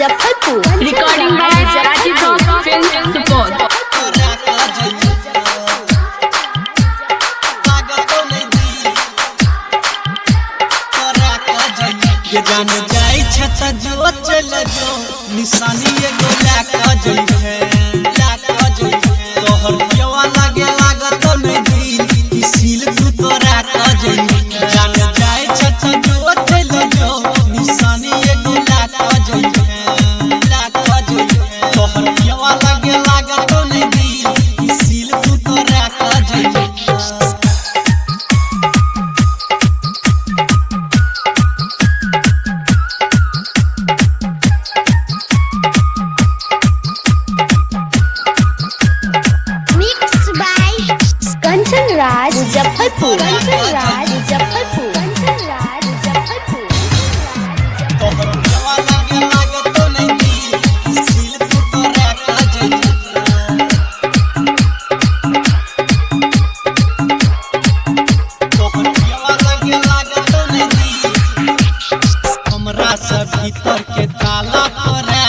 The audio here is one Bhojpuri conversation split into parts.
Muzaffarpur. Recording by Rajiv film Supaul. ये जान जाई छत जो चल जो निशानी एगो लाका जई है तोहर पियवा लागे लागत नहीं दिल सील तू तोरा का जई जान जाई छत जो चल जो निशानी एगो लाका जई तोहर पियवा लागे लागत नहीं दिल सील तू तोरा का जई मुजफ्फरपुर। मुजफ्फरपुर। तोहर पियवा लागे लागत नहीं दिल सील तू तोरा का जई हमरा से भीतर के ताला तोरा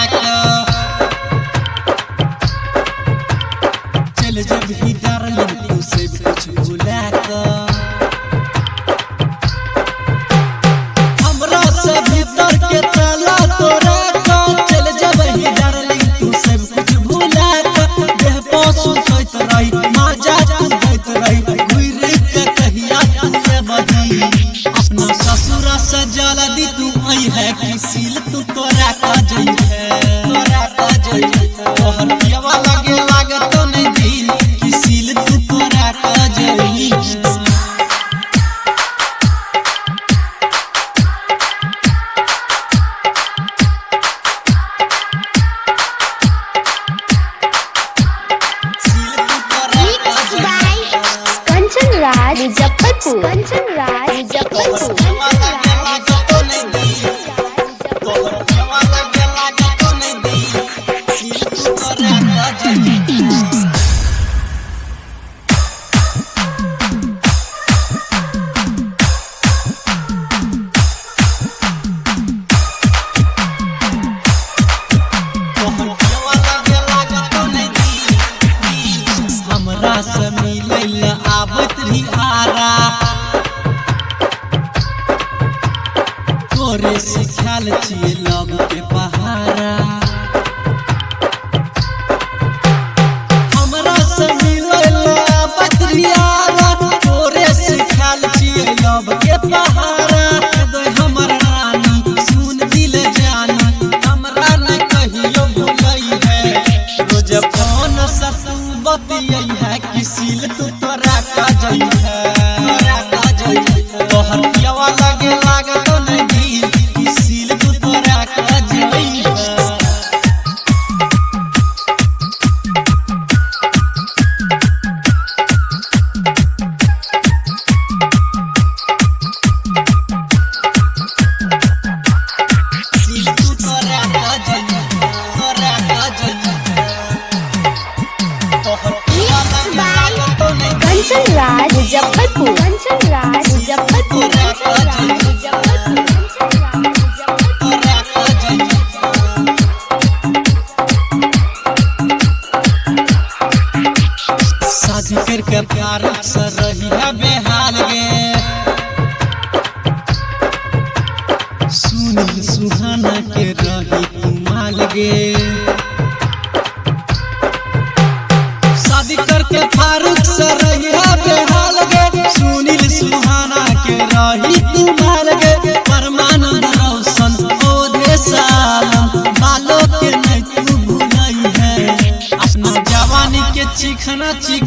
चल जब ही डार्लिंग तू से कुछ भुला हमरा से भीतर के ताला तोरा चल जब ही डार्लिंग तू से कुछ भुला देह पासु सोइत रही मजा तू देत रही गुइर के कहिया तू बदी अपना ससुरा से जला दी तू आई है कि सील तू तोरा का जई है तोहर पियवा लागे लागत नहीं दिल कि सील तू तोरा का जई है मुजफ्फरपुर। हमरा से मिलैला आवत रही आरा तोरे सिखाल छिए लव के पहारा हमरा से मिलैला आवत रही आरा तोरे सिखाल छिए लव के पहारा दे हमर रानी सुन दिल जानी हमरा न कहियो भूलई है रोज फोन से तू बतियई है कि सील तू तोरा का जई है तोहर पियवा लागे लागत नहीं दिल कि सील तू तोरा का जई है सील तू तोरा का जई तोहर पियवा लागे लागत नहीं मुजफ्फरपुर। शादी करके प्यार अक्सर रही है बेहाल गे सुनी सुहाना के रही तू माल गे शादी करके फारूक से रही है बेहाल गे सुनील सुहाना के रही तू माल गे परमानंद रोशन ओधे सालम बालों के नहीं तू भूलई है अपना जवानी के चिखना चिख